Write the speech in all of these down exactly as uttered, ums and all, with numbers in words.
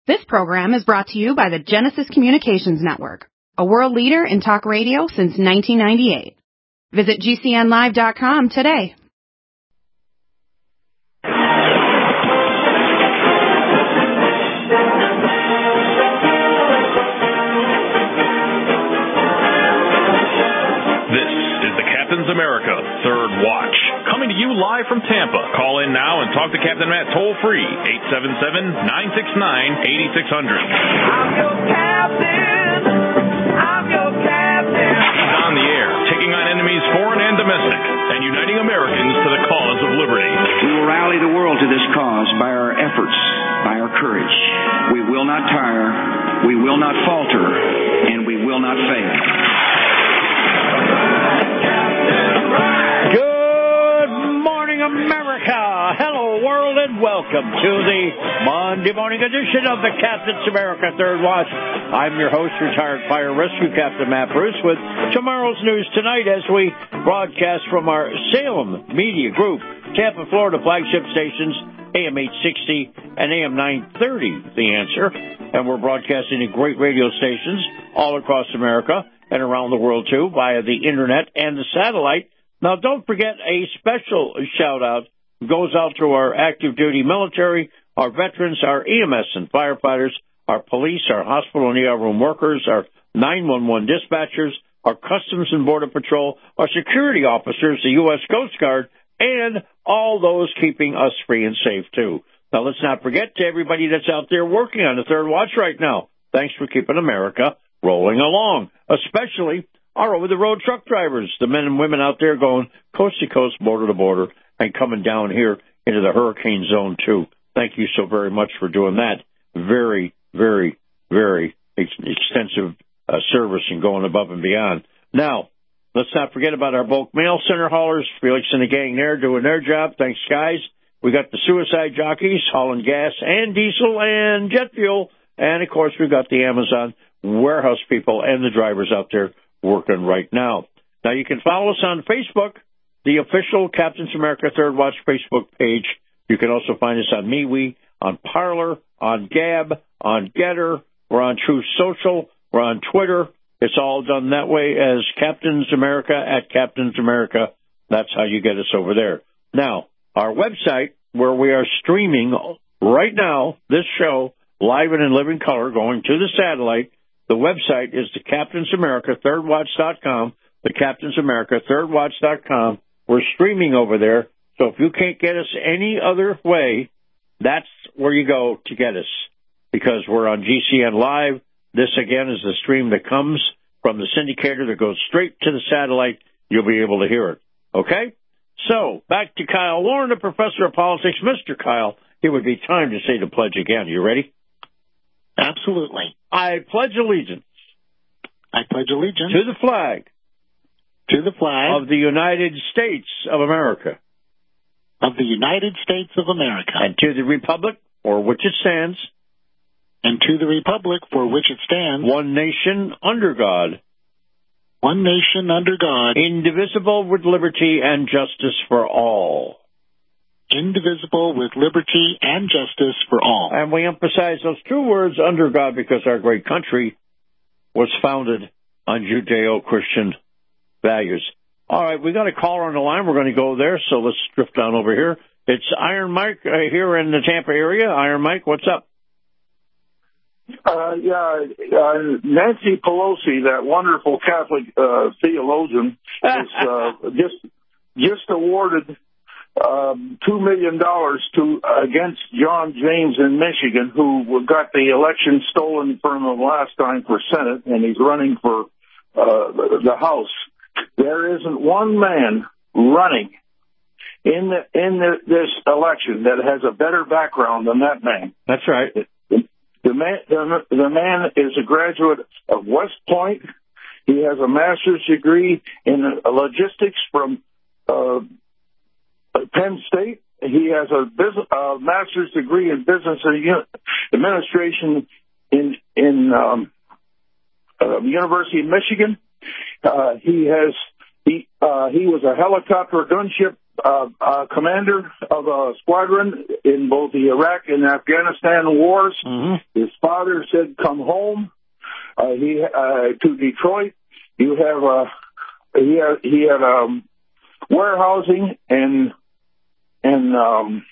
This program is brought to you by the Genesis Communications Network, a world leader in talk radio since nineteen ninety-eight. Visit G C N live dot com today. Captain's America, Third Watch. Coming to you live from Tampa. Call in now and talk to Captain Matt toll-free, eight seven seven, nine six nine, eight six zero zero. I'm your captain. I'm your captain. He's on the air, taking on enemies foreign and domestic, and uniting Americans to the cause of liberty. We will rally the world to this cause by our efforts, by our courage. We will not tire, we will not falter, and we will not fail. America. Hello, world, and welcome to the Monday morning edition of the Captain's America Third Watch. I'm your host, retired fire rescue captain Matt Bruce, with tomorrow's news tonight as we broadcast from our Salem Media Group, Tampa, Florida flagship stations, A M eight sixty and A M nine thirty, The Answer. And we're broadcasting to great radio stations all across America and around the world, too, via the Internet and the satellite. Now, don't forget a special shout-out goes out to our active-duty military, our veterans, our E M S and firefighters, our police, our hospital and E R room workers, our nine one one dispatchers, our Customs and Border Patrol, our security officers, the U S Coast Guard, and all those keeping us free and safe, too. Now, let's not forget to everybody that's out there working on the Third Watch right now. Thanks for keeping America rolling along, especially our over-the-road truck drivers, the men and women out there going coast to coast, border to border, and coming down here into the hurricane zone, too. Thank you so very much for doing that. Very, very, very ex- extensive uh, service and going above and beyond. Now, let's not forget about our bulk mail center haulers, Felix and the gang there doing their job. Thanks, guys. We got the suicide jockeys hauling gas and diesel and jet fuel. And, of course, we've got the Amazon warehouse people and the drivers out there working right now. Now, you can follow us on Facebook, the official Captain's America Third Watch Facebook page. You can also find us on MeWe, on Parler, on Gab, on Getter. We're on Truth Social. We're on Twitter. It's all done that way as Captain's America at Captain's America. That's how you get us over there. Now, our website, where we are streaming right now this show live and in living color going to the satellite. The website is the Captain's America Third Watch dot com, the Captain's America Third Watch dot com. We're streaming over there, so if you can't get us any other way, that's where you go to get us, because we're on G C N Live. This, again, is the stream that comes from the syndicator that goes straight to the satellite. You'll be able to hear it, okay? So, back to Kyle Lauren, the professor of politics. Mister Kyle, it would be time to say the pledge again. You ready? Absolutely. I pledge allegiance. I pledge allegiance. To the flag. To the flag. Of the United States of America. Of the United States of America. And to the republic for which it stands. And to the republic for which it stands. One nation under God. One nation under God. Indivisible with liberty and justice for all. Indivisible with liberty and justice for all. And we emphasize those two words, under God, because our great country was founded on Judeo-Christian values. All right, we got a caller on the line. We're going to go there, so let's drift down over here. It's Iron Mike uh, here in the Tampa area. Iron Mike, what's up? Uh, yeah, uh, Nancy Pelosi, that wonderful Catholic uh, theologian, is uh, just just awarded Um, two million dollars to against John James in Michigan, who got the election stolen from him last time for Senate, and he's running for uh, the House. There isn't one man running in the, in the, this election that has a better background than that man. That's right. The, the man, the, the man is a graduate of West Point. He has a master's degree in logistics from Uh, Penn State. He has a business, uh, master's degree in business administration in in um, uh, University of Michigan. Uh, he has he uh, he was a helicopter gunship uh, uh, commander of a squadron in both the Iraq and Afghanistan wars. Mm-hmm. His father said, "Come home." Uh, he uh, to Detroit. You have uh, he had he had um, warehousing and and um,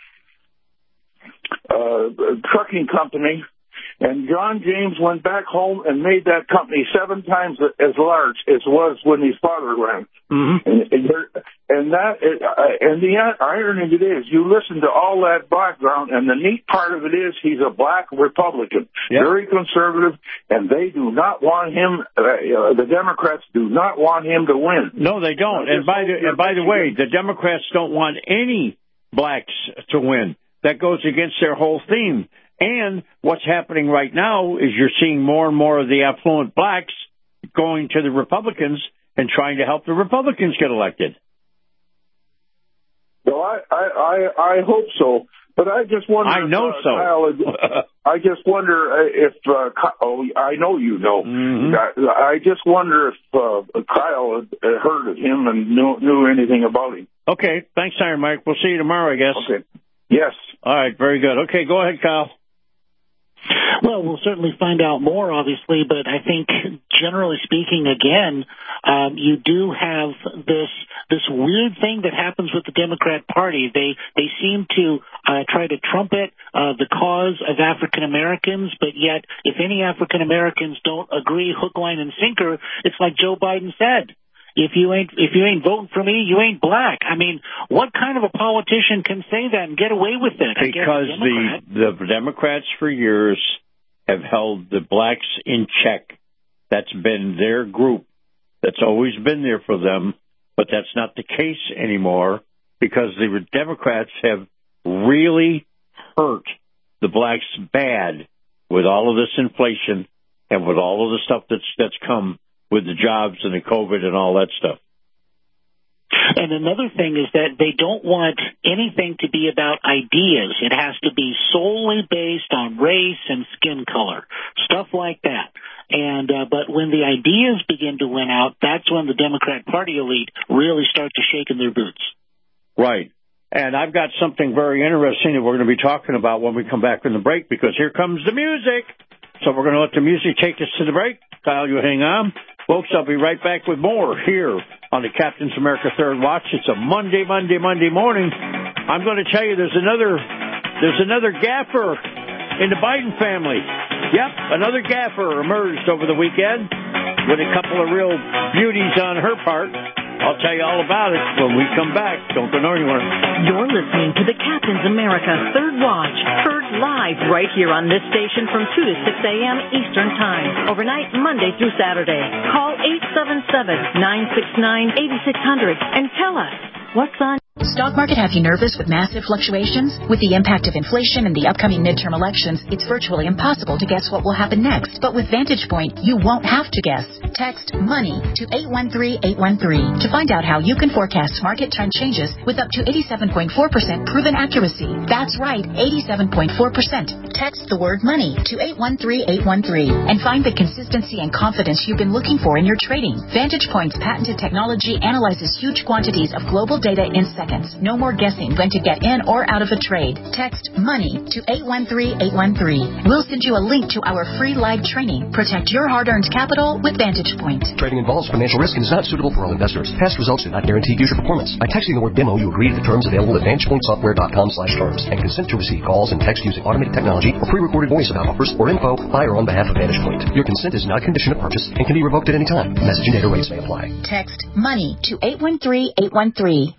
uh, trucking company. And John James went back home and made that company seven times as large as it was when his father ran. Mm-hmm. And, and, and that, and the irony of it is, you listen to all that background, and the neat part of it is, he's a black Republican, yep. very conservative, and they do not want him. Uh, the Democrats do not want him to win. No, they don't. And by the and by the way, the Democrats don't want any blacks to win. That goes against their whole theme. And what's happening right now is you're seeing more and more of the affluent blacks going to the Republicans and trying to help the Republicans get elected. Well, I I, I, I hope so. But I just wonder. I know uh, so. Kyle, I just wonder if uh, oh, I know you know. Mm-hmm. I, I just wonder if uh, Kyle had heard of him and knew, knew anything about him. Okay. Thanks, Iron Mike. We'll see you tomorrow, I guess. Okay. Yes. All right. Very good. Okay. Go ahead, Kyle. Well, we'll certainly find out more, obviously, but I think, generally speaking, again, um, you do have this this weird thing that happens with the Democrat Party. They they seem to uh, try to trumpet uh, the cause of African Americans, but yet, if any African Americans don't agree, hook, line, and sinker, it's like Joe Biden said. If you ain't if you ain't voting for me, you ain't black. I mean, what kind of a politician can say that and get away with it? Because the, the Democrats for years have held the blacks in check. That's been their group. That's always been there for them. But that's not the case anymore because the Democrats have really hurt the blacks bad with all of this inflation and with all of the stuff that's that's come with the jobs and the COVID and all that stuff. And another thing is that they don't want anything to be about ideas. It has to be solely based on race and skin color, stuff like that. And uh, but when the ideas begin to win out, that's when the Democrat Party elite really start to shake in their boots. Right. And I've got something very interesting that we're going to be talking about when we come back from the break, because here comes the music. So we're going to let the music take us to the break. Kyle, you hang on. Folks, I'll be right back with more here on the Captain's America Third Watch. It's a Monday, Monday, Monday morning. I'm going to tell you there's another there's another gaffer in the Biden family. Yep, another gaffer emerged over the weekend with a couple of real beauties on her part. I'll tell you all about it when we come back. Don't go anywhere. You're listening to the Captain's America Third Watch, heard live right here on this station from two to six a.m. Eastern Time, overnight Monday through Saturday. Call eight seven seven, nine six nine, eight six zero zero and tell us what's on. Stock market have you nervous with massive fluctuations? With the impact of inflation and the upcoming midterm elections, it's virtually impossible to guess what will happen next. But with Vantage Point, you won't have to guess. Text MONEY to eight one three eight one three to find out how you can forecast market trend changes with up to eighty-seven point four percent proven accuracy. That's right, eighty-seven point four percent. Text the word MONEY to eight one three eight one three and find the consistency and confidence you've been looking for in your trading. Vantage Point's patented technology analyzes huge quantities of global data in seconds. No more guessing when to get in or out of a trade. Text MONEY to eight one three eight one three. We'll send you a link to our free live training. Protect your hard-earned capital with Vantage Point. Trading involves financial risk and is not suitable for all investors. Past results do not guarantee future performance. By texting the word demo, you agree to the terms available at vantage point software dot com slash terms and consent to receive calls and text using automated technology or pre-recorded voice about offers or info by or on behalf of Vantage Point. Your consent is not a condition of purchase and can be revoked at any time. Message and data rates may apply. Text MONEY to eight one three eight one three.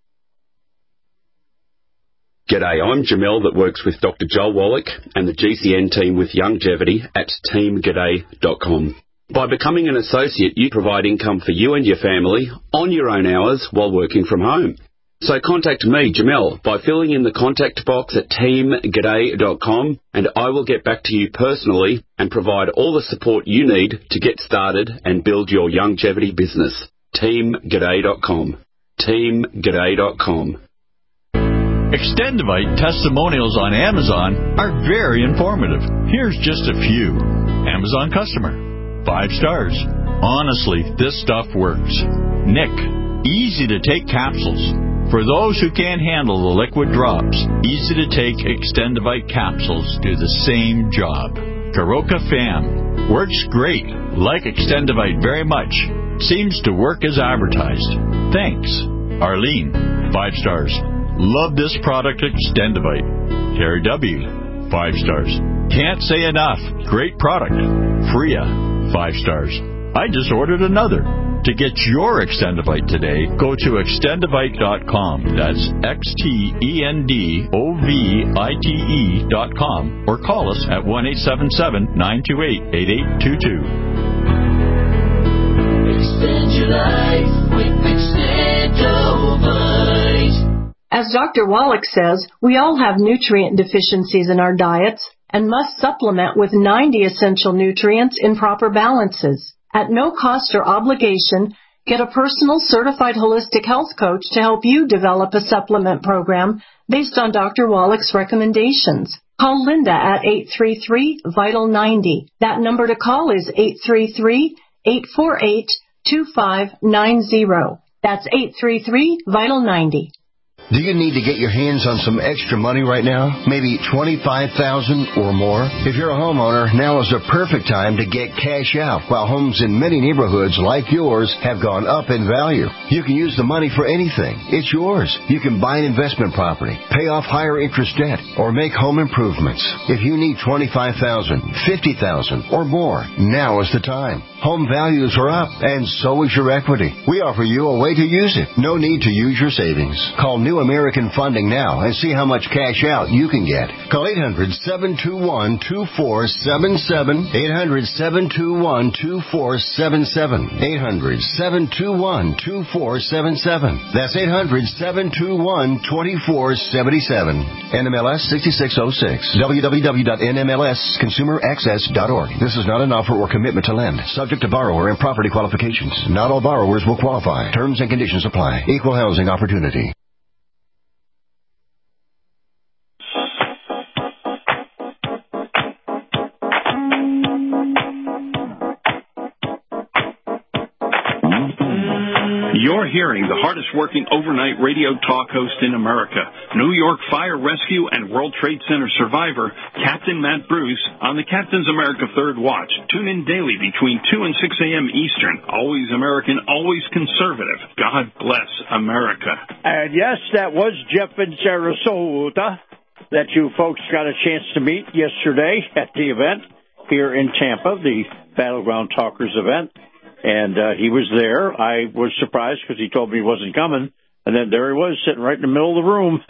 G'day, I'm Jamel that works with Doctor Joel Wallach and the G C N team with Longevity at team g'day dot com. By becoming an associate, you provide income for you and your family on your own hours while working from home. So contact me, Jamel, by filling in the contact box at team g'day dot com and I will get back to you personally and provide all the support you need to get started and build your longevity business. team g'day dot com. team g'day dot com. Extendivite testimonials on Amazon are very informative. Here's just a few. Amazon customer. Five stars. Honestly, this stuff works. Nick. Easy to take capsules. For those who can't handle the liquid drops, easy-to-take Extendivite capsules do the same job. Karoka Fam works great. Like Extendivite very much. Seems to work as advertised. Thanks. Arlene, five stars. Love this product, Extendivite. Terry W., five stars. Can't say enough. Great product. Freya, five stars. I just ordered another. To get your Extendivite today, go to extendivite dot com. That's X T E N D O V I T E dot com. Or call us at one eight seven seven, nine two eight, eight eight two two. Extend your life with Extendivite. As Doctor Wallach says, we all have nutrient deficiencies in our diets and must supplement with ninety essential nutrients in proper balances. At no cost or obligation, get a personal certified holistic health coach to help you develop a supplement program based on Doctor Wallach's recommendations. Call Linda at eight three three, vital ninety. That number to call is eight three three, eight four eight, two five nine zero. That's eight three three, vital ninety. Do you need to get your hands on some extra money right now? Maybe twenty-five thousand dollars or more? If you're a homeowner, now is the perfect time to get cash out while homes in many neighborhoods like yours have gone up in value. You can use the money for anything. It's yours. You can buy an investment property, pay off higher interest debt, or make home improvements. If you need twenty-five thousand dollars, fifty thousand dollars or more, now is the time. Home values are up, and so is your equity. We offer you a way to use it. No need to use your savings. Call New American Funding now and see how much cash out you can get. Call eight hundred, seven two one, two four seven seven, eight hundred, seven two one, two four seven seven, eight hundred, seven two one, two four seven seven. That's eight hundred, seven two one, two four seven seven. N M L S sixty-six oh six. w w w dot n m l s consumer access dot org. This is not an offer or commitment to lend. Subject to borrower and property qualifications. Not all borrowers will qualify. Terms and conditions apply. Equal housing opportunity. You're hearing the hardest-working overnight radio talk host in America, New York Fire Rescue and World Trade Center survivor, Captain Matt Bruce, on the Captain's America Third Watch. Tune in daily between two and six a.m. Eastern. Always American, always conservative. God bless America. And yes, that was Jeff in Sarasota that you folks got a chance to meet yesterday at the event here in Tampa, the Battleground Talkers event. And uh, he was there. I was surprised because he told me he wasn't coming. And then there he was sitting right in the middle of the room.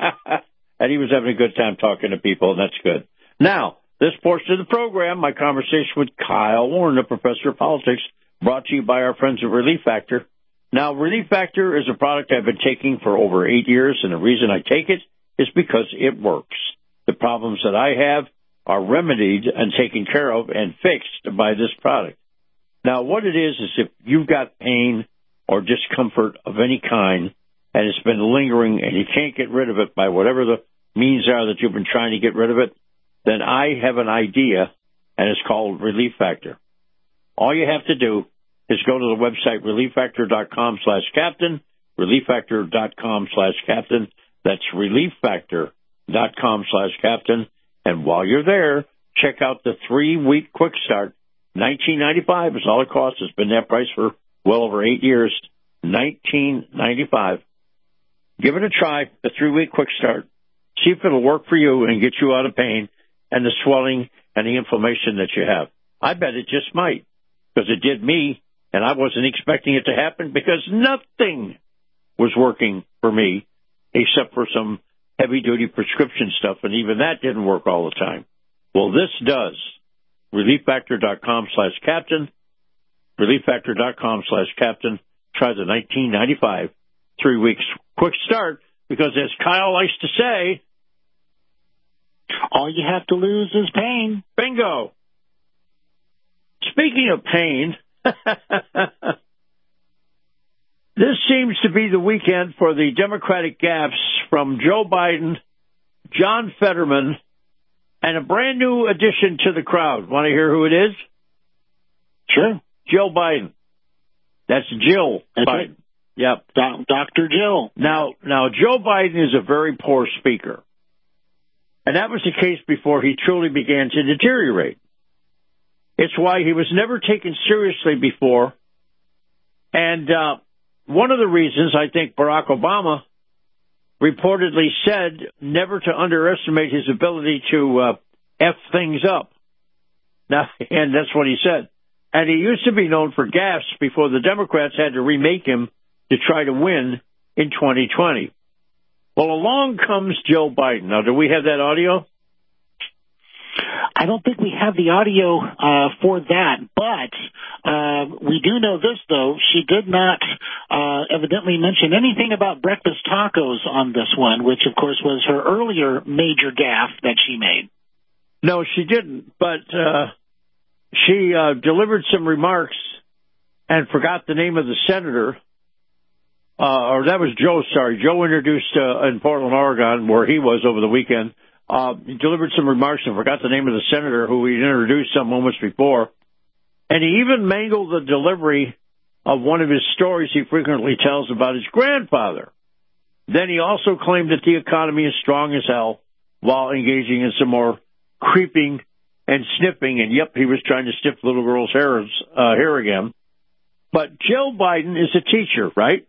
And he was having a good time talking to people, and that's good. Now, this portion of the program, my conversation with Kyle Warren, the professor of politics, brought to you by our friends at Relief Factor. Now, Relief Factor is a product I've been taking for over eight years, and the reason I take it is because it works. The problems that I have are remedied and taken care of and fixed by this product. Now, what it is, is if you've got pain or discomfort of any kind, and it's been lingering and you can't get rid of it by whatever the means are that you've been trying to get rid of it, then I have an idea, and it's called Relief Factor. All you have to do is go to the website relieffactor.com slash captain, relieffactor.com slash captain. That's relieffactor.com slash captain. And while you're there, check out the three-week quick start. nineteen ninety-five is all it costs. It's been that price for well over eight years. nineteen ninety-five. Give it a try, the three-week quick start. See if it'll work for you and get you out of pain and the swelling and the inflammation that you have. I bet it just might, because it did me, and I wasn't expecting it to happen because nothing was working for me except for some heavy-duty prescription stuff, and even that didn't work all the time. Well, this does. relieffactor.com slash captain, relieffactor.com slash captain. Try the nineteen ninety-five three weeks quick start, because as Kyle likes to say, all you have to lose is pain. Bingo. Speaking of pain, this seems to be the weekend for the Democratic gaffes from Joe Biden, John Fetterman, and a brand new addition to the crowd. Want to hear who it is? Sure. Jill Biden. That's Jill That's Biden. Right. Yep. Do- Doctor Jill. Now, now, Joe Biden is a very poor speaker. And that was the case before he truly began to deteriorate. It's why he was never taken seriously before. And uh, one of the reasons I think Barack Obama reportedly said never to underestimate his ability to uh, F things up. Now, and that's what he said. And he used to be known for gaffes before the Democrats had to remake him to try to win in twenty twenty. Well, along comes Joe Biden. Now, do we have that audio? I don't think we have the audio uh, for that, but uh, we do know this, though. She did not uh, evidently mention anything about breakfast tacos on this one, which, of course, was her earlier major gaffe that she made. No, she didn't, but uh, she uh, delivered some remarks and forgot the name of the senator. Uh, or that was Joe, sorry. Joe introduced uh, in Portland, Oregon, where he was over the weekend. Uh, he delivered some remarks and forgot the name of the senator who he introduced some moments before. And he even mangled the delivery of one of his stories he frequently tells about his grandfather. Then he also claimed that the economy is strong as hell while engaging in some more creeping and sniffing. And, yep, he was trying to sniff little girls' hair, uh, hair again. But Jill Biden is a teacher, right?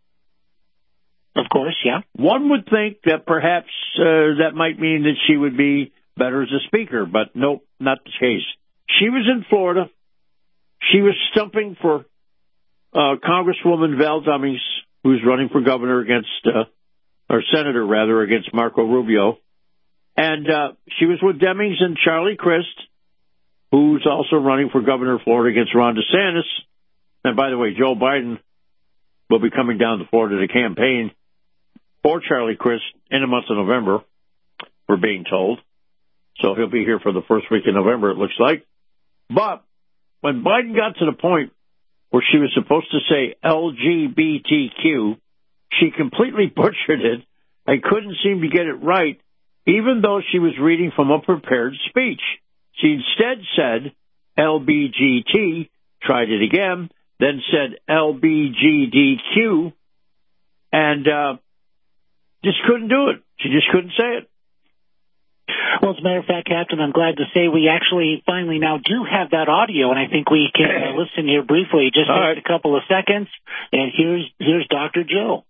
Of course, yeah. One would think that perhaps uh, that might mean that she would be better as a speaker, but nope, not the case. She was in Florida. She was stumping for uh, Congresswoman Val Demings, who's running for governor against, uh, or senator rather, against Marco Rubio. And uh, she was with Demings and Charlie Crist, who's also running for governor of Florida against Ron DeSantis. And by the way, Joe Biden will be coming down to Florida to campaign for Charlie Crist in the month of November, we're being told. So he'll be here for the first week in November, it looks like. But when Biden got to the point where she was supposed to say L G B T Q, she completely butchered it and couldn't seem to get it right, even though she was reading from a prepared speech. She instead said L B G T, tried it again, then said L B G D Q, and uh, just couldn't do it. She just couldn't say it. Well, as a matter of fact, Captain, I'm glad to say we actually finally now do have that audio, and I think we can uh, listen here briefly. Just All take right. a couple of seconds, and here's here's Doctor Jill.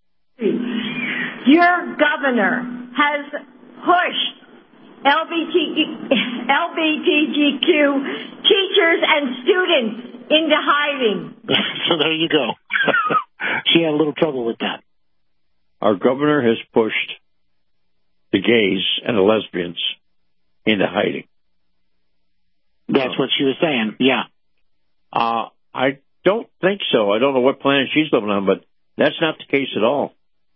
Your governor has pushed L G B T Q teachers and students into hiding. So there you go. She had a little trouble with that. Our governor has pushed the gays and the lesbians into hiding. That's what she was saying, yeah. Uh, I don't think so. I don't know what planet she's living on, but that's not the case at all.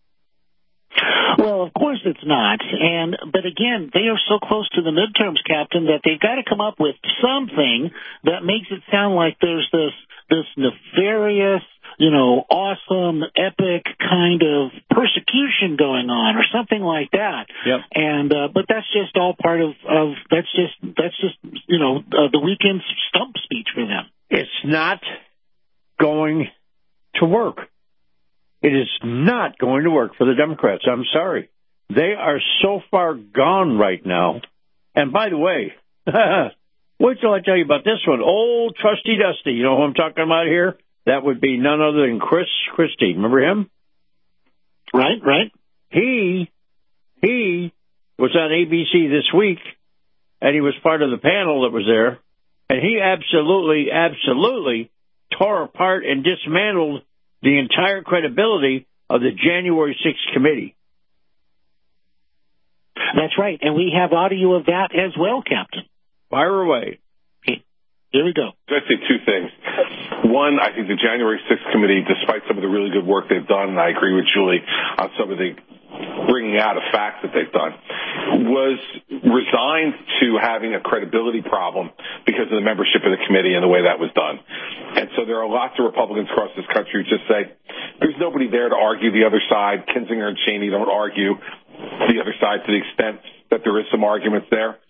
Well, of course it's not. And but again, they are so close to the midterms, Captain, that they've got to come up with something that makes it sound like there's this this nefarious, you know, awesome, epic kind of persecution going on, or something like that. Yep. And uh, but that's just all part of, of that's just that's just you know uh, the weekend stump speech for them. It's not going to work. It is not going to work for the Democrats. I'm sorry. They are so far gone right now. And by the way, wait till I tell you about this one. Old Trusty Dusty. You know who I'm talking about here? That would be none other than Chris Christie. Remember him? Right, right. He, he was on A B C this week, and he was part of the panel that was there. And he absolutely, absolutely tore apart and dismantled the entire credibility of the January sixth committee. That's right, and we have audio of that as well, Captain. Fire away. Here we go. I'd say two things. One, I think the January sixth committee, despite some of the really good work they've done, and I agree with Julie on some of the bringing out of facts that they've done, was resigned to having a credibility problem because of the membership of the committee and the way that was done. And so there are lots of Republicans across this country who just say, there's nobody there to argue the other side. Kinzinger and Cheney don't argue the other side to the extent that there is some arguments there.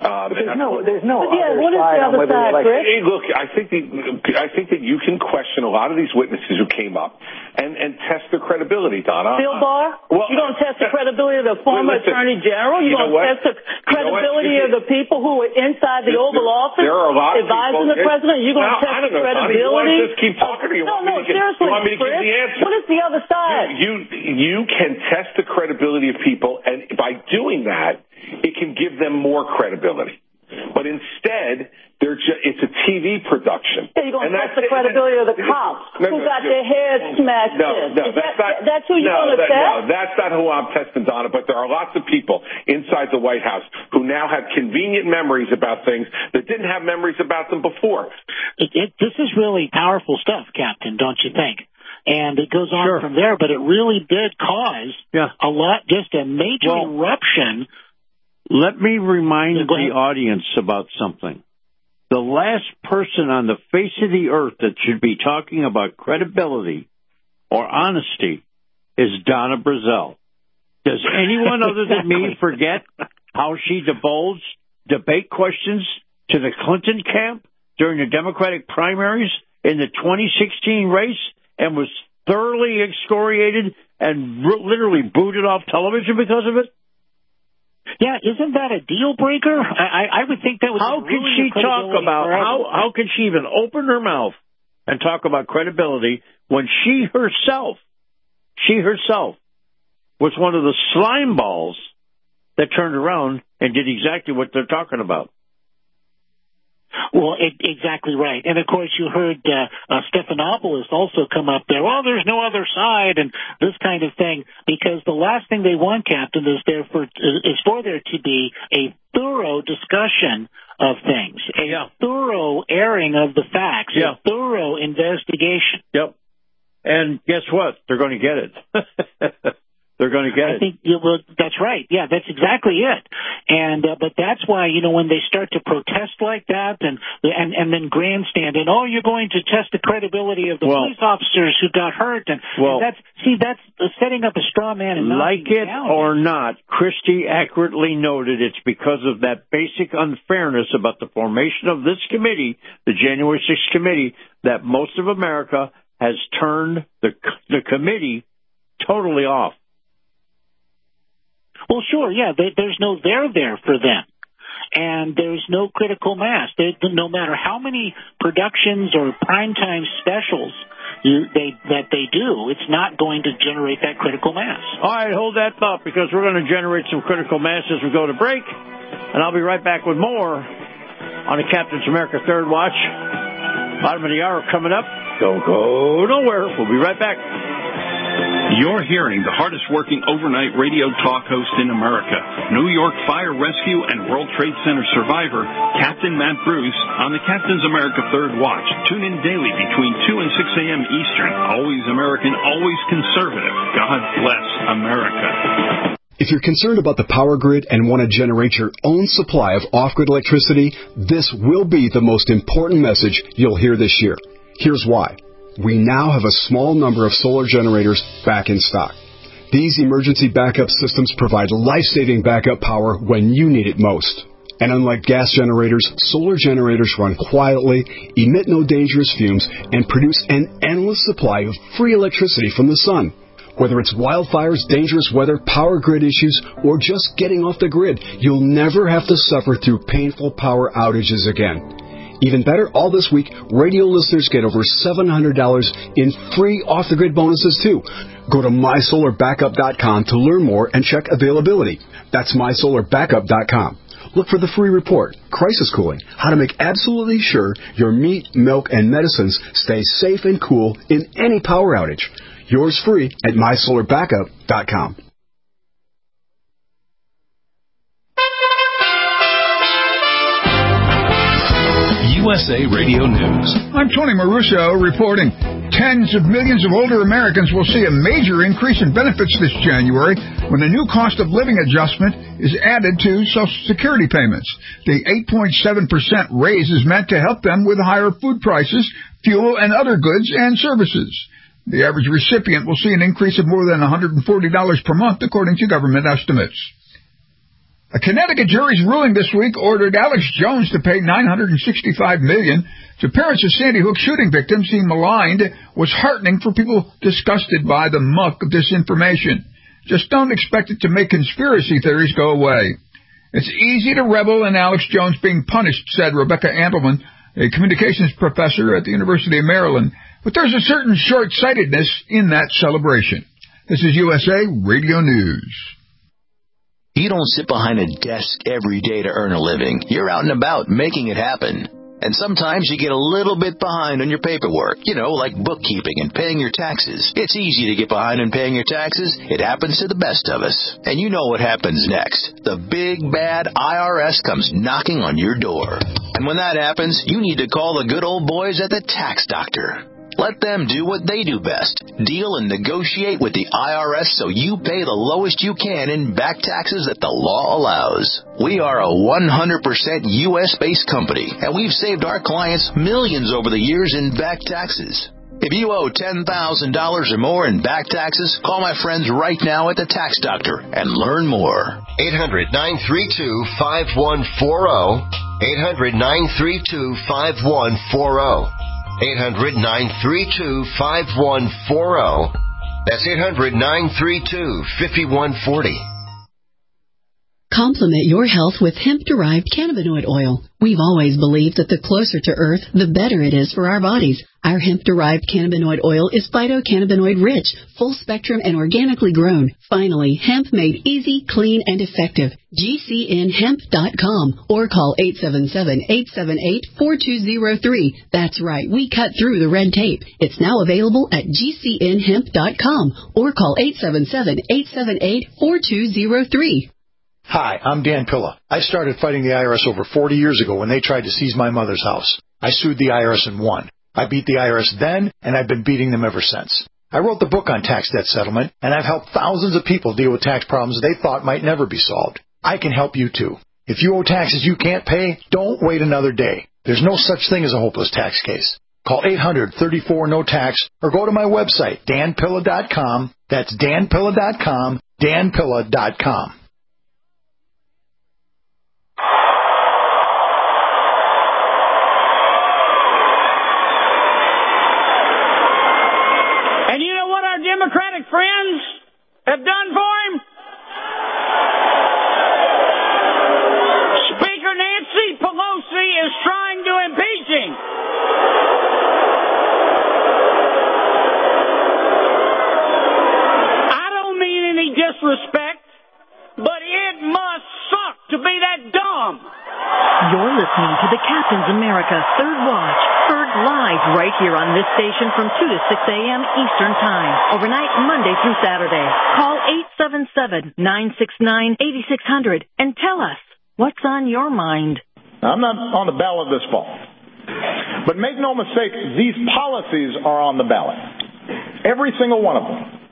Um, there's no, there's no but yeah, other what is side the other on whether side, like, Chris? Hey, look, I think the, I think that you can question a lot of these witnesses who came up and, and test their credibility, Donna. Bill Barr? Well, you don't test the credibility of the former listen, Attorney General? You, you don't test the credibility you know of the people who were inside the there, Oval Office there are a lot advising of people, the president? You're going to test I don't the know, credibility? Donna, you want to just keep talking or you no, want no, me to get, seriously, you want me to Chris, give the answer? What is the other side? You, you, you can test the credibility of people, and by doing that, it can give them more credibility. But instead, they're ju- it's a T V production. Yeah, you're going to test the it. credibility of the cops no, who no, got no, their heads smashed no, in. No, Is that's that, not. That's who you're no, going to that, test? No, that's not who I'm testing, Donna. But there are lots of people inside the White House who now have convenient memories about things that didn't have memories about them before. It, it, this is really powerful stuff, Captain, don't you think? And it goes on sure. from there, but it really did cause yeah. a lot, just a major well, eruption. Let me remind yeah, the audience about something. The last person on the face of the earth that should be talking about credibility or honesty is Donna Brazile. Does anyone other than me forget how she divulged debate questions to the Clinton camp during the Democratic primaries in the twenty sixteen race and was thoroughly excoriated and r- literally booted off television because of it? Yeah, isn't that a deal breaker? I, I would think that would. How could she talk about how how could she even open her mouth and talk about credibility when she herself, she herself, was one of the slime balls that turned around and did exactly what they're talking about? Well, it, exactly right. And, of course, you heard uh, uh, Stephanopoulos also come up there. Well, there's no other side and this kind of thing, because the last thing they want, Captain, is there for is for there to be a thorough discussion of things, a yeah. thorough airing of the facts, yeah. a thorough investigation. Yep. And guess what? They're going to get it. They're going to get I it. think you know, that's right. Yeah, that's exactly it. And uh, but that's why, you know, when they start to protest like that and and and then grandstand and oh, you're going to test the credibility of the well, police officers who got hurt and, well, and that's see that's setting up a straw man and like it down. or not, Christie accurately noted it's because of that basic unfairness about the formation of this committee, the January sixth committee, that most of America has turned the the committee totally off. Well, sure, yeah. They, there's no there there for them, and there's no critical mass. They, no matter how many productions or primetime specials you, they, that they do, it's not going to generate that critical mass. All right, hold that thought, because we're going to generate some critical mass as we go to break, and I'll be right back with more on the Captain's America Third Watch. Bottom of the hour coming up. Don't go nowhere. We'll be right back. You're hearing the hardest working overnight radio talk host in America, New York Fire Rescue and World Trade Center survivor, Captain Matt Bruce, on the Captain's America Third Watch. Tune in daily between two and six a.m. Eastern. Always American, always conservative. God bless America. If you're concerned about the power grid and want to generate your own supply of off-grid electricity, this will be the most important message you'll hear this year. Here's why. We now have a small number of solar generators back in stock. These emergency backup systems provide life-saving backup power when you need it most. And unlike gas generators, solar generators run quietly, emit no dangerous fumes, and produce an endless supply of free electricity from the sun. Whether it's wildfires, dangerous weather, power grid issues, or just getting off the grid, you'll never have to suffer through painful power outages again. Even better, all this week, radio listeners get over seven hundred dollars in free off-the-grid bonuses, too. Go to my solar backup dot com to learn more and check availability. That's my solar backup dot com. Look for the free report, Crisis Cooling, how to make absolutely sure your meat, milk, and medicines stay safe and cool in any power outage. Yours free at my solar backup dot com. U S A Radio News. I'm Tony Maruso reporting. Tens of millions of older Americans will see a major increase in benefits this January when a new cost of living adjustment is added to Social Security payments. The eight point seven percent raise is meant to help them with higher food prices, fuel, and other goods and services. The average recipient will see an increase of more than one hundred forty dollars per month, according to government estimates. A Connecticut jury's ruling this week ordered Alex Jones to pay nine hundred sixty-five million dollars to parents of Sandy Hook shooting victims he maligned. Was heartening for people disgusted by the muck of disinformation. Just don't expect it to make conspiracy theories go away. It's easy to revel in Alex Jones being punished, said Rebecca Andelman, a communications professor at the University of Maryland. But there's a certain short-sightedness in that celebration. This is U S A Radio News. You don't sit behind a desk every day to earn a living. You're out and about making it happen. And sometimes you get a little bit behind on your paperwork, you know, like bookkeeping and paying your taxes. It's easy to get behind on paying your taxes. It happens to the best of us. And you know what happens next. The big, bad I R S comes knocking on your door. And when that happens, you need to call the good old boys at the Tax Doctor. Let them do what they do best. Deal and negotiate with the I R S so you pay the lowest you can in back taxes that the law allows. We are a one hundred percent U S-based company, and we've saved our clients millions over the years in back taxes. If you owe ten thousand dollars or more in back taxes, call my friends right now at the Tax Doctor and learn more. eight hundred, nine three two, five one four zero. eight hundred, nine three two, five one four zero. eight hundred, nine three two, five one four zero. That's eight hundred, nine three two, five one four zero. Complement your health with hemp-derived cannabinoid oil. We've always believed that the closer to Earth, the better it is for our bodies. Our hemp-derived cannabinoid oil is phytocannabinoid-rich, full-spectrum, and organically grown. Finally, hemp made easy, clean, and effective. G C N hemp dot com or call eight seven seven, eight seven eight, four two zero three. That's right, we cut through the red tape. It's now available at G C N hemp dot com or call eight seven seven, eight seven eight, four two zero three. Hi, I'm Dan Pilla. I started fighting the I R S over forty years ago when they tried to seize my mother's house. I sued the I R S and won. I beat the I R S then, and I've been beating them ever since. I wrote the book on tax debt settlement, and I've helped thousands of people deal with tax problems they thought might never be solved. I can help you too. If you owe taxes you can't pay, don't wait another day. There's no such thing as a hopeless tax case. Call eight hundred, thirty-four, no tax or go to my website, dan pilla dot com. That's dan pilla dot com, dan pilla dot com. Democratic friends have done for him? Speaker Nancy Pelosi is trying to impeach him. I don't mean any disrespect, but it must suck to be that dumb. You're listening to the Captain's America Third Watch, heard live right here on this station from two to six a.m. Eastern Time, overnight Monday through Saturday. Call eight seven seven, nine six nine, eight six zero zero and tell us what's on your mind. I'm not on the ballot this fall, but make no mistake, these policies are on the ballot. Every single one of them.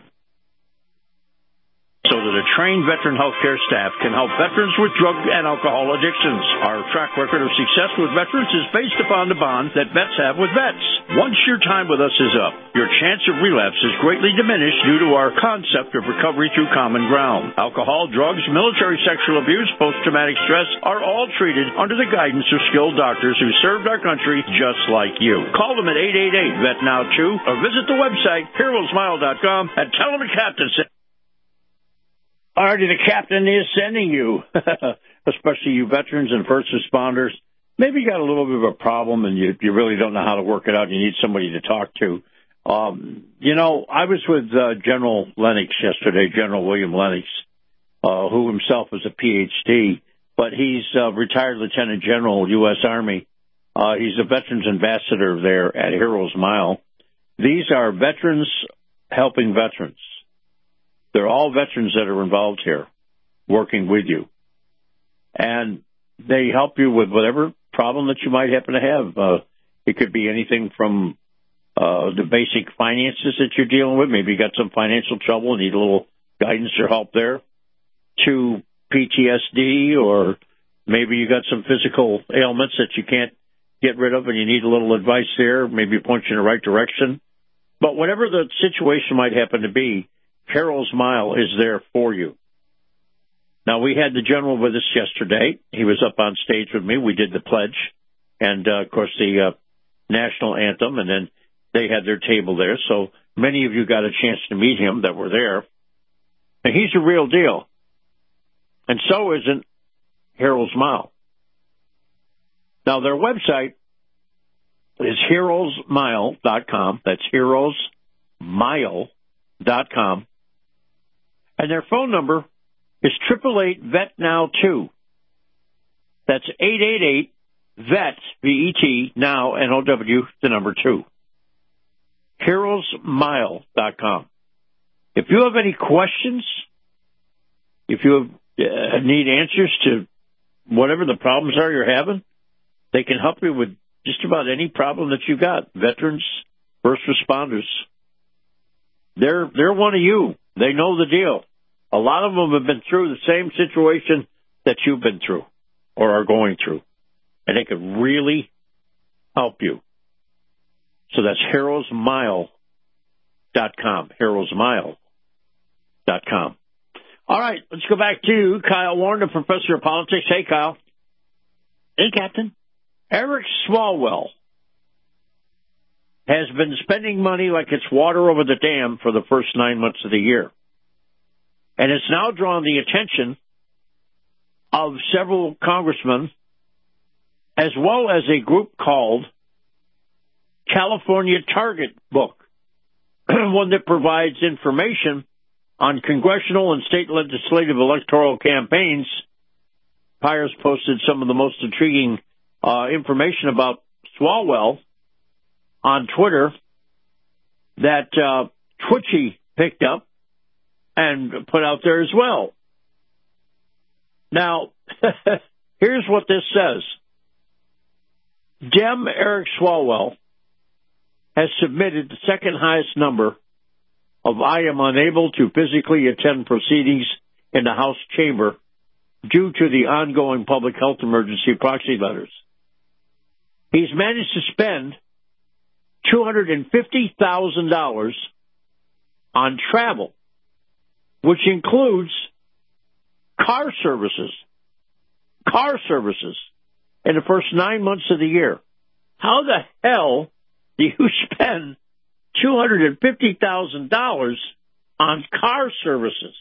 So that a trained veteran healthcare staff can help veterans with drug and alcohol addictions. Our track record of success with veterans is based upon the bond that vets have with vets. Once your time with us is up, your chance of relapse is greatly diminished due to our concept of recovery through common ground. Alcohol, drugs, military sexual abuse, post-traumatic stress are all treated under the guidance of skilled doctors who served our country just like you. Call them at eight eight eight, V E T Now two or visit the website, hero smile dot com, and tell them the captain said. Already, the captain is sending you, especially you veterans and first responders. Maybe you got a little bit of a problem and you, you really don't know how to work it out. You need somebody to talk to. Um, you know, I was with uh, General Lennox yesterday, General William Lennox, uh, who himself is a P H D, but he's a retired Lieutenant General, U S Army. Uh, he's a Veterans Ambassador there at Heroes Mile. These are veterans helping veterans. They're all veterans that are involved here, working with you. And they help you with whatever problem that you might happen to have. Uh, it could be anything from uh, the basic finances that you're dealing with. Maybe you got some financial trouble and need a little guidance or help there, to P T S D, or maybe you got some physical ailments that you can't get rid of and you need a little advice there, maybe point you in the right direction. But whatever the situation might happen to be, Heroes Mile is there for you. Now, we had the general with us yesterday. He was up on stage with me. We did the pledge and, uh, of course, the uh, national anthem, and then they had their table there. So many of you got a chance to meet him that were there. And he's a real deal. And so isn't Harold's Mile. Now, their website is heroes mile dot com. That's heroes mile dot com. And their phone number is eight eight eight, V E T, now two. That's eight eight eight, V E T, V E T, now, N O W, the number two. heroes mile dot com. If you have any questions, if you have, uh, need answers to whatever the problems are you're having, they can help you with just about any problem that you got. Veterans, first responders. They're, they're one of you. They know the deal. A lot of them have been through the same situation that you've been through or are going through. And they can really help you. So that's heroes mile dot com. heroes mile dot com. All right, let's go back to Kyle Warren, the professor of politics. Hey, Kyle. Hey, Captain. Eric Swalwell has been spending money like it's water over the dam for the first nine months of the year. And it's now drawn the attention of several congressmen, as well as a group called California Target Book, one that provides information on congressional and state legislative electoral campaigns. Pyers posted some of the most intriguing uh, information about Swalwell on Twitter that uh, Twitchy picked up and put out there as well. Now, here's what this says. Dem Eric Swalwell has submitted the second highest number of I am unable to physically attend proceedings in the House chamber due to the ongoing public health emergency proxy letters. He's managed to spend two hundred fifty thousand dollars on travel, which includes car services, car services in the first nine months of the year. How the hell do you spend two hundred fifty thousand dollars on car services?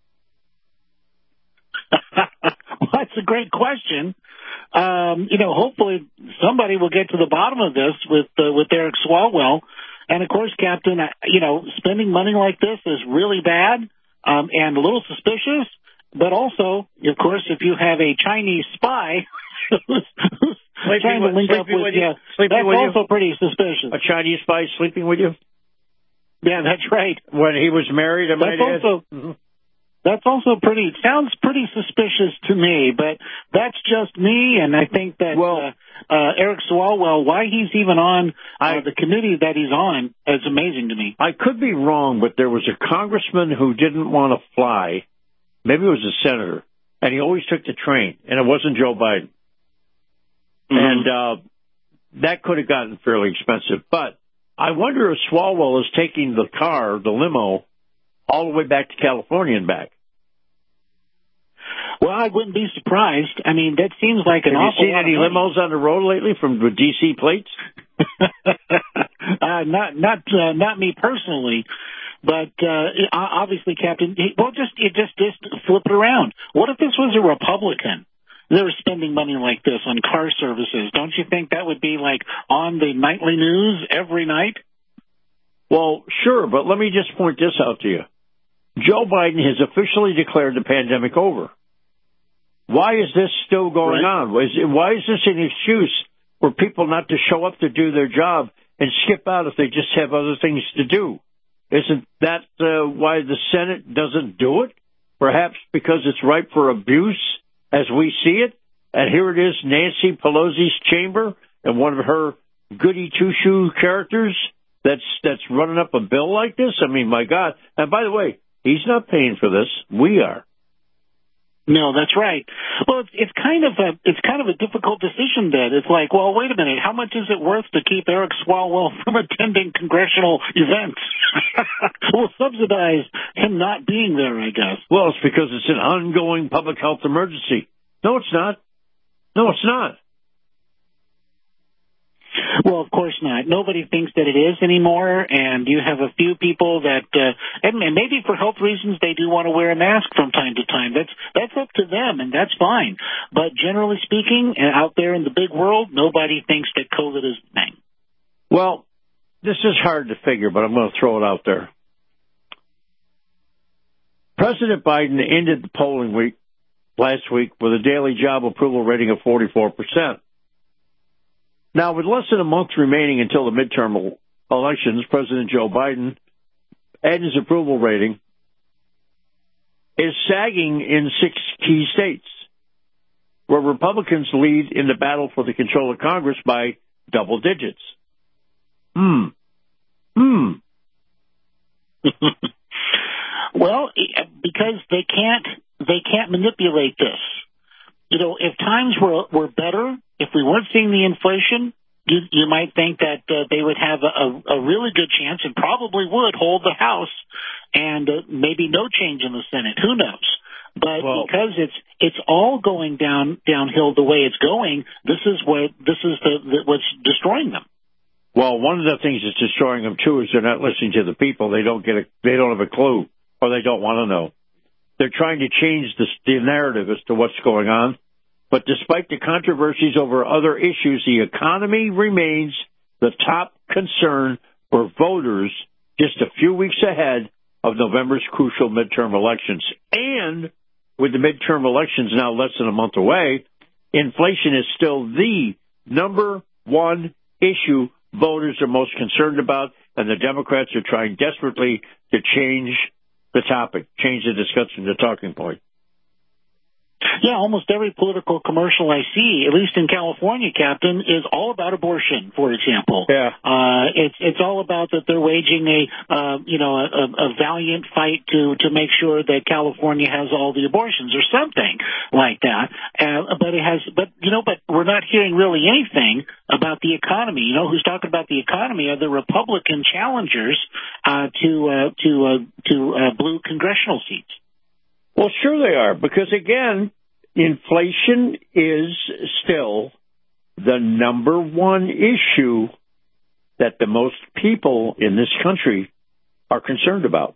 Well, that's a great question. Um, you know, hopefully somebody will get to the bottom of this with uh, with Eric Swalwell. And, of course, Captain, you know, spending money like this is really bad um, and a little suspicious. But also, of course, if you have a Chinese spy who's trying to link up with, with you, yeah, that's with also you? Pretty suspicious. A Chinese spy sleeping with you? Yeah, that's right. When he was married, I that's might also, mm-hmm. That's also pretty, sounds pretty suspicious to me, but that's just me, and I think that well, uh, uh, Eric Swalwell, why he's even on uh, I, the committee that he's on, is amazing to me. I could be wrong, but there was a congressman who didn't want to fly. Maybe it was a senator, and he always took the train, and it wasn't Joe Biden. Mm-hmm. And uh, that could have gotten fairly expensive. But I wonder if Swalwell is taking the car, the limo, all the way back to California and back. Well, I wouldn't be surprised. I mean, that seems like an Have awful you seen lot any of money. limos on the road lately from the D C plates? uh, not, not, uh, not me personally. But uh, obviously, Captain, well, just you just just flip it around. What if this was a Republican? They're spending money like this on car services. Don't you think that would be like on the nightly news every night? Well, sure, but let me just point this out to you. Joe Biden has officially declared the pandemic over. Why is this still going right. on? Why is this an excuse for people not to show up to do their job and skip out if they just have other things to do? Isn't that uh, why the Senate doesn't do it? Perhaps because it's ripe for abuse as we see it? And here it is, Nancy Pelosi's chamber and one of her goody two-shoe characters that's that's running up a bill like this? I mean, my God. And by the way, he's not paying for this. We are. No, that's right. Well, it's, it's kind of a it's kind of a difficult decision. Then it's like, well, wait a minute, how much is it worth to keep Eric Swalwell from attending congressional events? We'll subsidize him not being there, I guess. Well, it's because it's an ongoing public health emergency. No, it's not. No, it's not. Well, of course not. Nobody thinks that it is anymore, and you have a few people that, uh, and maybe for health reasons, they do want to wear a mask from time to time. That's that's up to them, and that's fine. But generally speaking, out there in the big world, nobody thinks that COVID is the thing. Well, this is hard to figure, but I'm going to throw it out there. President Biden ended the polling week last week with a daily job approval rating of forty-four percent. Now, with less than a month remaining until the midterm elections, President Joe Biden and his approval rating is sagging in six key states, where Republicans lead in the battle for the control of Congress by double digits. Hmm. Hmm. Well, because they can't they can't manipulate this. You know, if times were were better, if we weren't seeing the inflation, you, you might think that uh, they would have a, a really good chance and probably would hold the House and uh, maybe no change in the Senate. Who knows? But well, because it's it's all going down downhill the way it's going, this is what this is the, the what's destroying them. Well, one of the things that's destroying them too is they're not listening to the people. They don't get a, they don't have a clue, or they don't want to know. They're trying to change the, the narrative as to what's going on. But despite the controversies over other issues, the economy remains the top concern for voters just a few weeks ahead of November's crucial midterm elections. And with the midterm elections now less than a month away, inflation is still the number one issue voters are most concerned about, and the Democrats are trying desperately to change the topic, change the discussion, the talking point. Yeah, almost every political commercial I see, at least in California, Captain, is all about abortion, for example. Yeah. Uh, it's it's all about that they're waging a uh, you know a, a valiant fight to to make sure that California has all the abortions or something like that. Uh, but it has, but you know, but we're not hearing really anything about the economy. You know, who's talking about the economy are the Republican challengers uh, to uh, to uh, to uh, blue congressional seats. Well, sure they are, because, again, inflation is still the number one issue that the most people in this country are concerned about.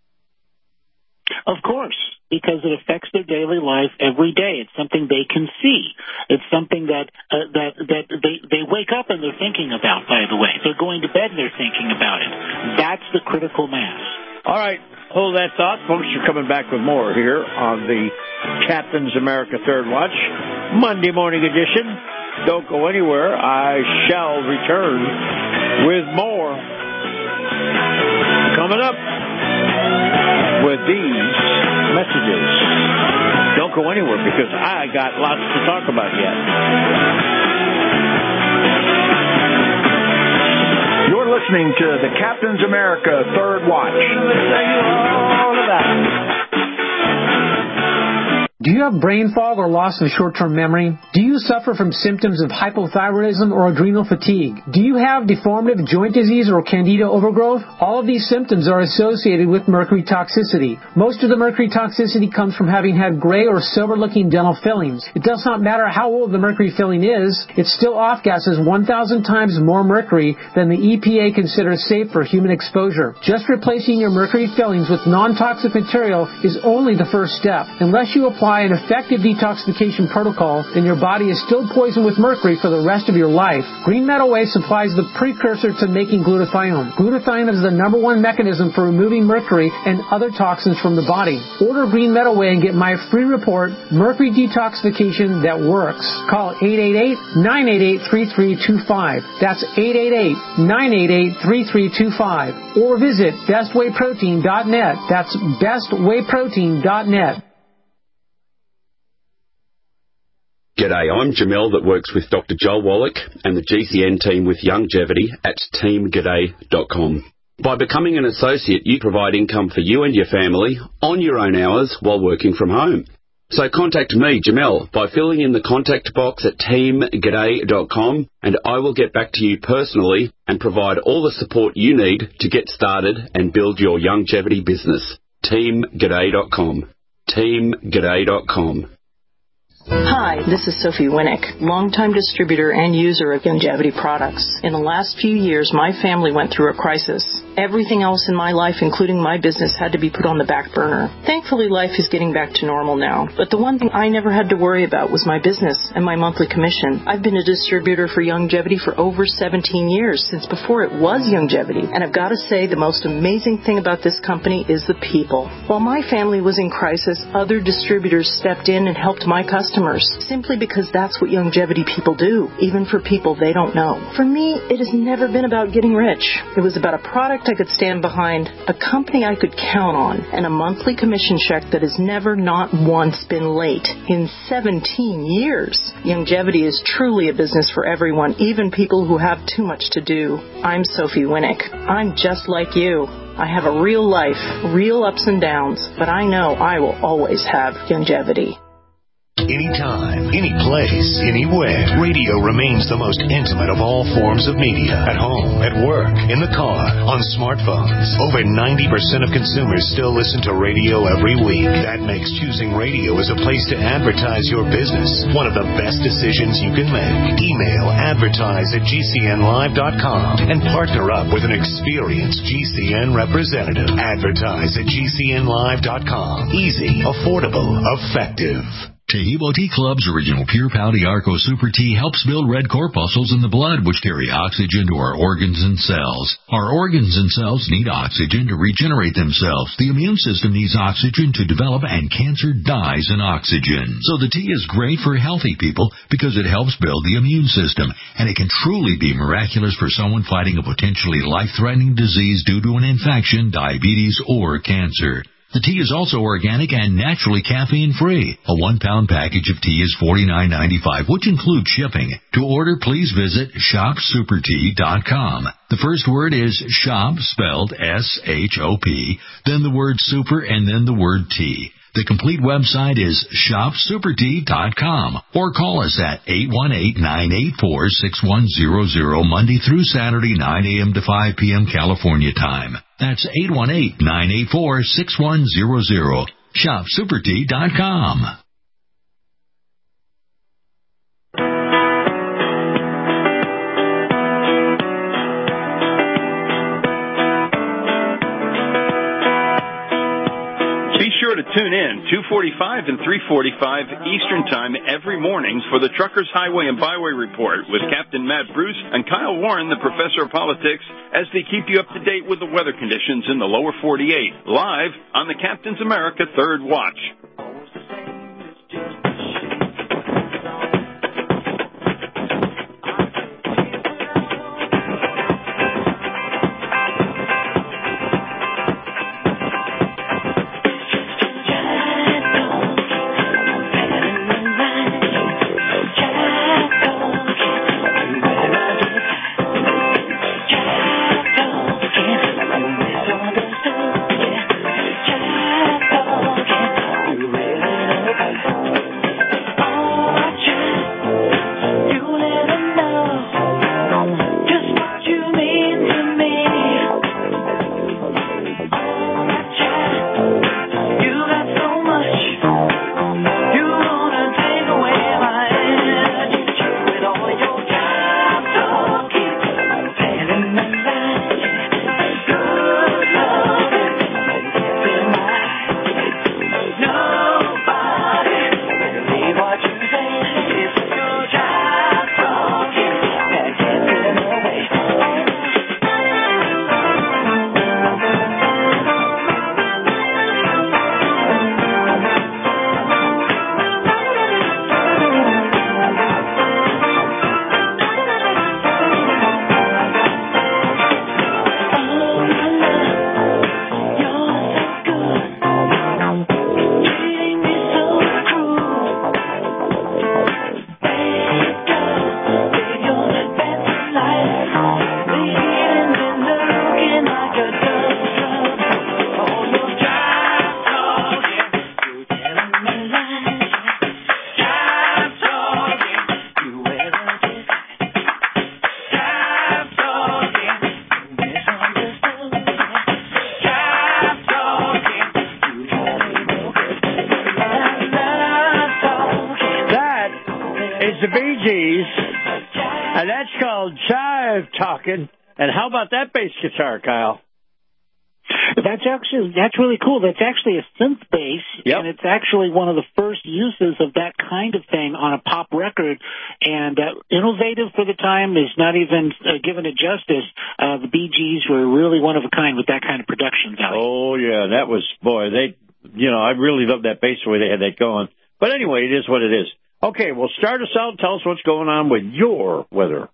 Of course, because it affects their daily life every day. It's something they can see. It's something that uh, that that they, they wake up and they're thinking about, by the way. They're going to bed and they're thinking about it. That's the critical mass. All right. Hold that thought, folks. You're coming back with more here on the Captain's America Third Watch, Monday morning edition. Don't go anywhere. I shall return with more coming up with these messages. Don't go anywhere because I got lots to talk about yet. You're listening to the Captain's America Third Watch. Do you have brain fog or loss of short-term memory? Do you suffer from symptoms of hypothyroidism or adrenal fatigue? Do you have deformative joint disease or candida overgrowth? All of these symptoms are associated with mercury toxicity. Most of the mercury toxicity comes from having had gray or silver-looking dental fillings. It does not matter how old the mercury filling is, it still off-gases one thousand times more mercury than the E P A considers safe for human exposure. Just replacing your mercury fillings with non-toxic material is only the first step. Unless you apply an effective detoxification protocol, then your body is still poisoned with mercury for the rest of your life. Green Meadow Way supplies the precursor to making glutathione. Glutathione is the number one mechanism for removing mercury and other toxins from the body. Order Green Meadow Way and get my free report, Mercury Detoxification That Works. Call eight eight eight, nine eight eight, three three two five. That's eight eight eight, nine eight eight, three three two five. Or visit best way protein dot net. That's best way protein dot net. G'day, I'm Jamel that works with Doctor Joel Wallach and the G C N team with Longevity at team g'day dot com. By becoming an associate, you provide income for you and your family on your own hours while working from home. So contact me, Jamel, by filling in the contact box at team g'day dot com, and I will get back to you personally and provide all the support you need to get started and build your longevity business. team g'day dot com. team g'day dot com. Hi, this is Sophie Winnick, longtime distributor and user of Youngevity products. In the last few years, my family went through a crisis. Everything else in my life, including my business, had to be put on the back burner. Thankfully, life is getting back to normal now. But the one thing I never had to worry about was my business and my monthly commission. I've been a distributor for Youngevity for over seventeen years, since before it was Youngevity. And I've got to say, the most amazing thing about this company is the people. While my family was in crisis, other distributors stepped in and helped my customers, simply because that's what Youngevity people do, even for people they don't know. For me, it has never been about getting rich. It was about a product I could stand behind, a company I could count on, and a monthly commission check that has never not once been late in seventeen years. Youngevity is truly a business for everyone, even people who have too much to do. I'm Sophie Winnick. I'm just like you. I have a real life, real ups and downs, but I know I will always have Youngevity. Anytime, any place, anywhere, radio remains the most intimate of all forms of media. At home, at work, in the car, on smartphones. Over ninety percent of consumers still listen to radio every week. That makes choosing radio as a place to advertise your business one of the best decisions you can make. Email advertise at g c n live dot com and partner up with an experienced G C N representative. Advertise at g c n live dot com. Easy, affordable, effective. Taheebo Tea Club's original Pure Pouty Arco Super Tea helps build red corpuscles in the blood, which carry oxygen to our organs and cells. Our organs and cells need oxygen to regenerate themselves. The immune system needs oxygen to develop, and cancer dies in oxygen. So the tea is great for healthy people because it helps build the immune system, and it can truly be miraculous for someone fighting a potentially life-threatening disease due to an infection, diabetes, or cancer. The tea is also organic and naturally caffeine-free. A one-pound package of tea is forty-nine ninety-five, which includes shipping. To order, please visit shop super tea dot com. The first word is shop, spelled S H O P, then the word super, and then the word tea. The complete website is shop super tea dot com, or call us at eight one eight, nine eight four, six one zero zero Monday through Saturday, nine a.m. to five p.m. California time. That's eight one eight, nine eight four, six one zero zero. shop super tea dot com. Be sure to tune in two forty-five and three forty-five Eastern Time every morning for the Truckers Highway and Byway Report with Captain Matt Bruce and Kyle Warren, the Professor of Politics, as they keep you up to date with the weather conditions in the lower forty-eight, live on the Captain's America Third Watch. Ready? Gees, and that's called Jive Talking. And how about that bass guitar, Kyle? That's actually that's really cool. That's actually a synth bass, yep. and it's actually one of the first uses of that kind of thing on a pop record. And uh, innovative for the time is not even uh, given it justice. Uh, the Bee Gees were really one of a kind with that kind of production value. Oh yeah, that was boy. They, you know, I really love that bass the way they had that going. But anyway, it is what it is. Okay, well, start us out. Tell us what's going on with your weather.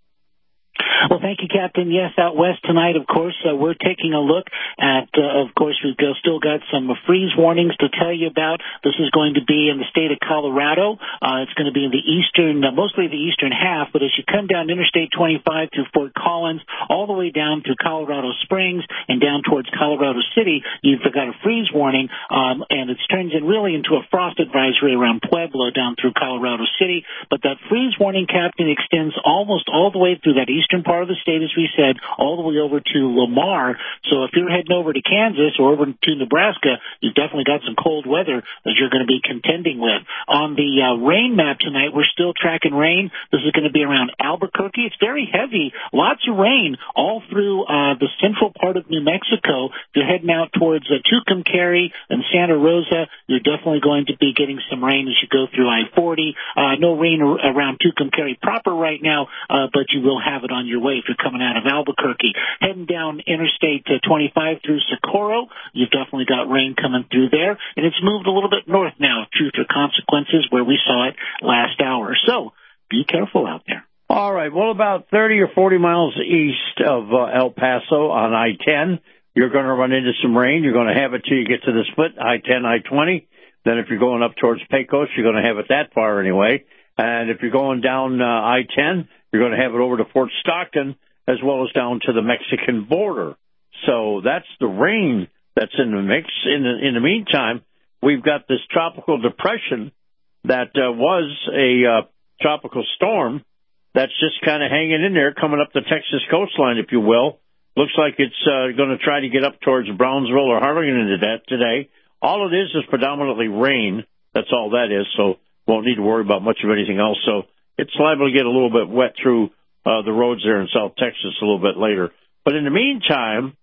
Well, thank you, Captain. Yes, out west tonight, of course, uh, we're taking a look at, uh, of course, we've still got some freeze warnings to tell you about. This is going to be in the state of Colorado. Uh, it's going to be in the eastern, uh, mostly the eastern half, but as you come down Interstate twenty-five through Fort Collins, all the way down through Colorado Springs and down towards Colorado City, you've got a freeze warning, um, and it turns in really into a frost advisory around Pueblo down through Colorado City. But that freeze warning, Captain, extends almost all the way through that eastern part of the state, as we said, all the way over to Lamar. So if you're heading over to Kansas or over to Nebraska, you've definitely got some cold weather that you're going to be contending with. On the uh, rain map tonight, we're still tracking rain. This is going to be around Albuquerque. It's very heavy. Lots of rain all through uh, the central part of New Mexico. If you're heading out towards uh, Tucumcari and Santa Rosa, you're definitely going to be getting some rain as you go through I forty. Uh, no rain ar- around Tucumcari proper right now, uh, but you will have it on your way if you're coming out of Albuquerque. Heading down Interstate twenty-five through Socorro, you've definitely got rain coming through there, and it's moved a little bit north now, Truth or Consequences, where we saw it last hour. So be careful out there. All right, well, about thirty or forty miles east of uh, El Paso on I ten, you're going to run into some rain. You're going to have it till you get to the split, I ten, I twenty. Then if you're going up towards Pecos, you're going to have it that far anyway. And if you're going down uh, I ten, you're going to have it over to Fort Stockton as well as down to the Mexican border. So that's the rain that's in the mix. In the, in the meantime, we've got this tropical depression that uh, was a uh, tropical storm that's just kind of hanging in there, coming up the Texas coastline, if you will. Looks like it's uh, going to try to get up towards Brownsville or Harlingen today. All it is is predominantly rain. That's all that is, so won't need to worry about much of anything else. So it's liable to get a little bit wet through uh, the roads there in South Texas a little bit later. But in the meantime,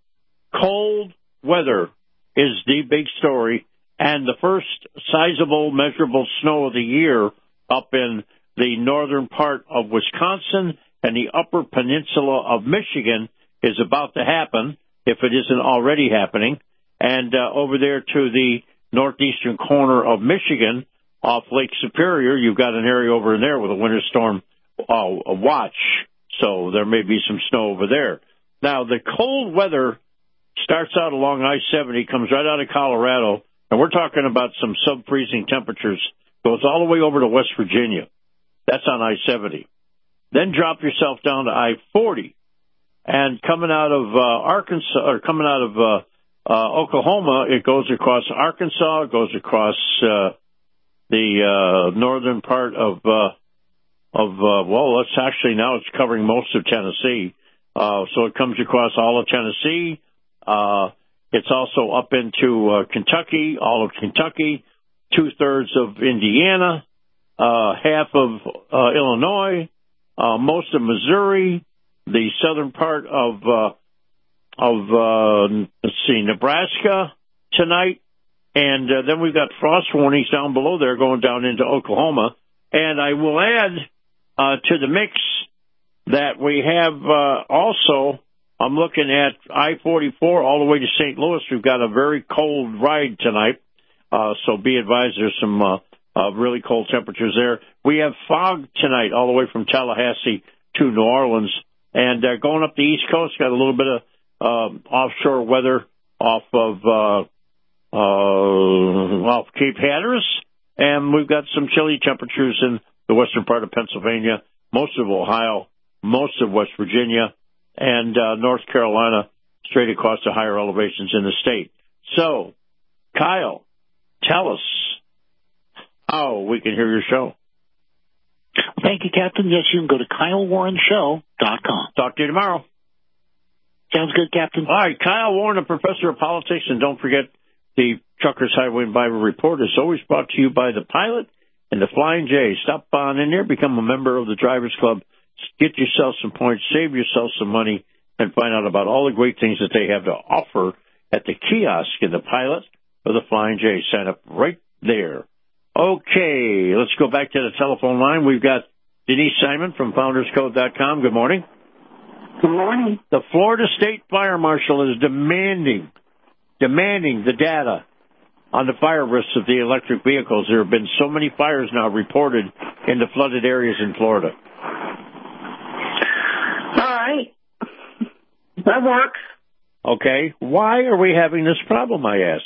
cold weather is the big story, and the first sizable measurable snow of the year up in the northern part of Wisconsin and the upper peninsula of Michigan is about to happen, if it isn't already happening. And uh, over there to the northeastern corner of Michigan, off Lake Superior, you've got an area over in there with a winter storm uh, watch, so there may be some snow over there. Now, the cold weather starts out along I seventy, comes right out of Colorado, and we're talking about some sub-freezing temperatures, goes all the way over to West Virginia. That's on I seventy. Then drop yourself down to I forty, and coming out of uh, Arkansas, or coming out of uh, uh, Oklahoma, it goes across Arkansas, it goes across uh, the uh, northern part of, uh, of uh, well, it's actually now it's covering most of Tennessee. Uh, so it comes across all of Tennessee. Uh, it's also up into uh, Kentucky, all of Kentucky, two-thirds of Indiana, uh, half of uh, Illinois, uh, most of Missouri, the southern part of, uh, of uh, let's see, Nebraska tonight. And uh, then we've got frost warnings down below there going down into Oklahoma. And I will add uh, to the mix that we have uh, also, I'm looking at I forty-four all the way to Saint Louis. We've got a very cold ride tonight. Uh, so be advised there's some uh, uh, really cold temperatures there. We have fog tonight all the way from Tallahassee to New Orleans. And uh, going up the East Coast, got a little bit of uh, offshore weather off of uh, uh, off Cape Hatteras. And we've got some chilly temperatures in the western part of Pennsylvania, most of Ohio, most of West Virginia, and uh, North Carolina, straight across the higher elevations in the state. So, Kyle, tell us how we can hear your show. Thank you, Captain. Yes, you can go to Kyle Warren Show dot com. Talk to you tomorrow. Sounds good, Captain. All right, Kyle Warren, a professor of politics, and don't forget the Truckers Highway and Bible Report is always brought to you by the pilot, and the Flying J. Stop on in there, become a member of the Drivers Club, get yourself some points, save yourself some money, and find out about all the great things that they have to offer at the kiosk in the Pilot or the Flying J. Sign up right there. Okay, let's go back to the telephone line. We've got Denise Simon from founders code dot com. Good morning. Good morning. The Florida State Fire Marshal is demanding, demanding the data on the fire risks of the electric vehicles. There have been so many fires now reported in the flooded areas in Florida. All right. That works. Okay. Why are we having this problem, I ask?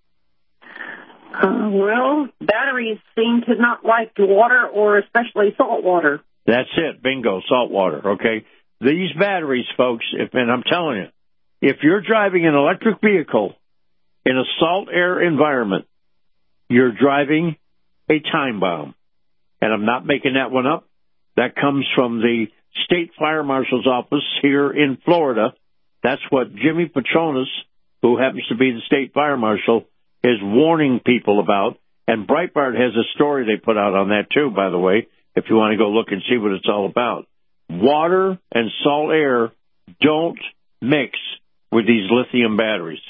Uh, well, batteries seem to not like water, or especially salt water. That's it. Bingo. Salt water. Okay. These batteries, folks, if, and I'm telling you, if you're driving an electric vehicle in a salt air environment, you're driving a time bomb. And I'm not making that one up. That comes from the State Fire Marshal's office here in Florida. That's what Jimmy Petronas, who happens to be the State Fire Marshal, is warning people about. And Breitbart has a story they put out on that, too, by the way, if you want to go look and see what it's all about. Water and salt air don't mix with these lithium batteries.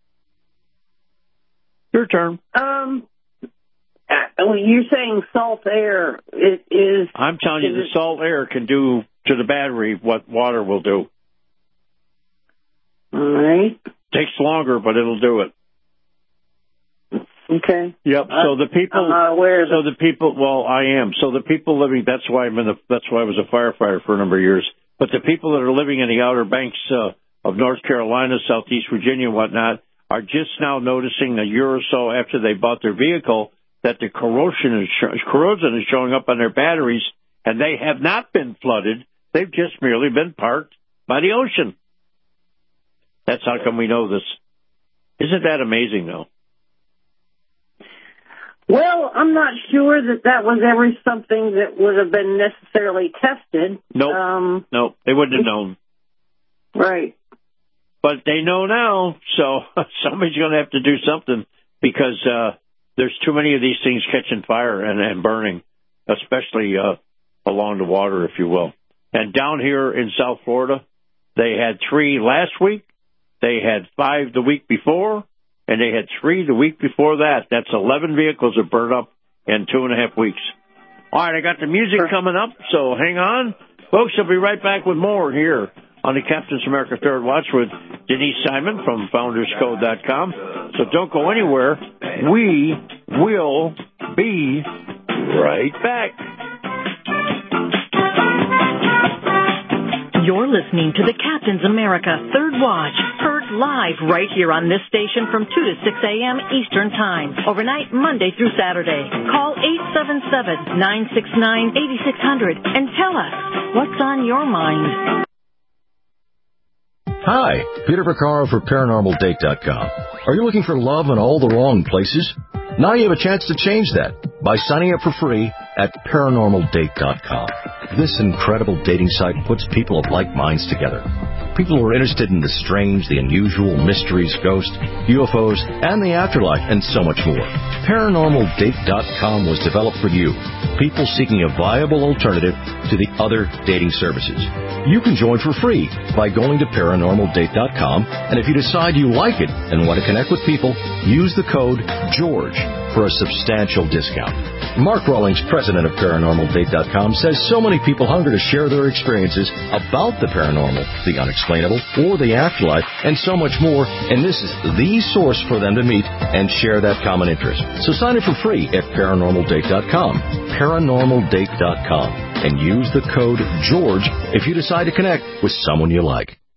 Your turn. Um, well, you're saying salt air it is... I'm telling you, the salt air can do to the battery what water will do. All right. Takes longer, but it'll do it. Okay. Yep. So the people, I'm not aware of so the people, well, I am. So the people living, that's why I'm in the, that's why I was a firefighter for a number of years. But the people that are living in the Outer Banks uh, of North Carolina, Southeast Virginia, and whatnot, are just now noticing a year or so after they bought their vehicle that the corrosion is corrosion is showing up on their batteries, and they have not been flooded. They've just merely been parked by the ocean. That's how come we know this. Isn't that amazing, though? Well, I'm not sure that that was ever something that would have been necessarily tested. Nope. Um, nope. They wouldn't have known. Right. But they know now, so somebody's going to have to do something because uh, there's too many of these things catching fire and, and burning, especially uh, along the water, if you will. And down here in South Florida, they had three last week, they had five the week before, and they had three the week before that. That's eleven vehicles that burned up in two and a half weeks. All right, I got the music coming up, so hang on. Folks, I'll be right back with more here on the Captain's America Third Watch with Denise Simon from founders code dot com. So don't go anywhere. We will be right back. You're listening to the Captain's America Third Watch, heard live right here on this station from two to six a.m. Eastern Time, overnight Monday through Saturday. Call eight seven seven, nine six nine, eight six zero zero and tell us what's on your mind. Hi, Peter Vaccaro for paranormal date dot com. Are you looking for love in all the wrong places? Now you have a chance to change that by signing up for free at paranormal date dot com. This incredible dating site puts people of like minds together. People who are interested in the strange, the unusual, mysteries, ghosts, U F Os, and the afterlife, and so much more. paranormal date dot com was developed for you, people seeking a viable alternative to the other dating services. You can join for free by going to paranormal date dot com, and if you decide you like it and want to connect with people, use the code GEORGE for a substantial discount. Mark Rawlings, president of paranormal date dot com, says so many people hunger to share their experiences about the paranormal, the unexplainable, or the afterlife, and so much more, and this is the source for them to meet and share that common interest. So sign up for free at paranormal date dot com, paranormal date dot com, and use the code GEORGE if you decide to connect with someone you like.